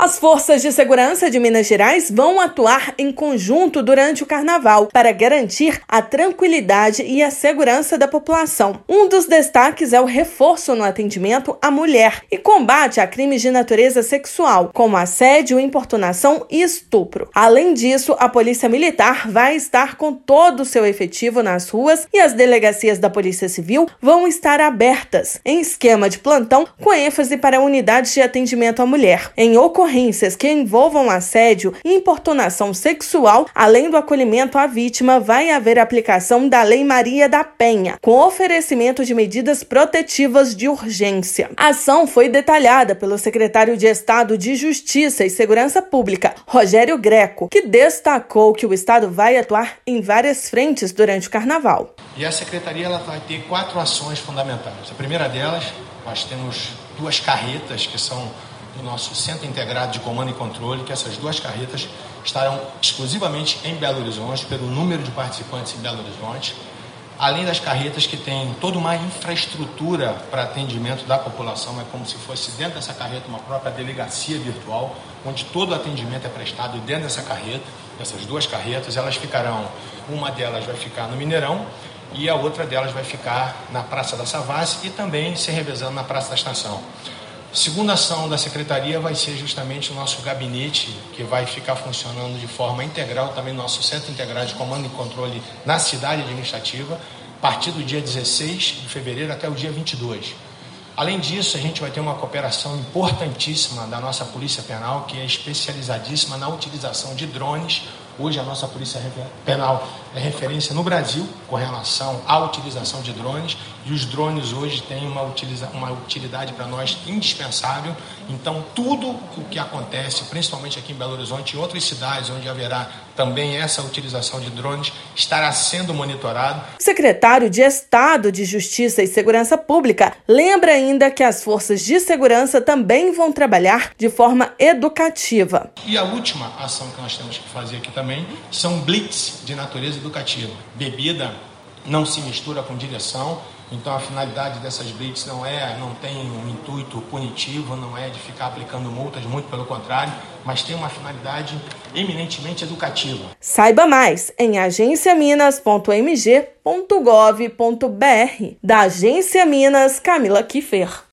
As forças de segurança de Minas Gerais vão atuar em conjunto durante o Carnaval para garantir a tranquilidade e a segurança da população. Um dos destaques é o reforço no atendimento à mulher e combate a crimes de natureza sexual, como assédio, importunação e estupro. Além disso, a Polícia Militar vai estar com todo o seu efetivo nas ruas e as delegacias da Polícia Civil vão estar abertas, em esquema de plantão, com ênfase para unidades de atendimento à mulher. Em ocorrências que envolvam assédio e importunação sexual, além do acolhimento à vítima, vai haver aplicação da Lei Maria da Penha, com oferecimento de medidas protetivas de urgência. A ação foi detalhada pelo secretário de Estado de Justiça e Segurança Pública, Rogério Greco, que destacou que o Estado vai atuar em várias frentes durante o Carnaval. E a Secretaria ela vai ter 4 ações fundamentais. A primeira delas, nós temos 2 carretas que são do nosso Centro Integrado de Comando e Controle, que essas 2 carretas estarão exclusivamente em Belo Horizonte, pelo número de participantes em Belo Horizonte, além das carretas que têm toda uma infraestrutura para atendimento da população, é como se fosse dentro dessa carreta uma própria delegacia virtual, onde todo o atendimento é prestado dentro dessa carreta. Essas 2 carretas, elas ficarão, uma delas vai ficar no Mineirão e a outra delas vai ficar na Praça da Savassi e também se revezando na Praça da Estação. Segunda ação da Secretaria vai ser justamente o nosso gabinete, que vai ficar funcionando de forma integral, também nosso Centro Integrado de Comando e Controle na cidade administrativa, a partir do dia 16 de fevereiro até o dia 22. Além disso, a gente vai ter uma cooperação importantíssima da nossa Polícia Penal, que é especializadíssima na utilização de drones. Hoje a nossa Polícia Penal é referência no Brasil com relação à utilização de drones, e os drones hoje têm uma utilidade para nós indispensável. Então tudo o que acontece, principalmente aqui em Belo Horizonte e outras cidades onde haverá também essa utilização de drones, estará sendo monitorado. O secretário de Estado de Justiça e Segurança Pública lembra ainda que as forças de segurança também vão trabalhar de forma educativa. E a última ação que nós temos que fazer aqui também são blitz de natureza educativa. Bebida não se mistura com direção, então a finalidade dessas blitz não tem um intuito punitivo, não é de ficar aplicando multas, muito pelo contrário, mas tem uma finalidade eminentemente educativa. Saiba mais em agenciaminas.mg.gov.br. Da Agência Minas, Camila Kiffer.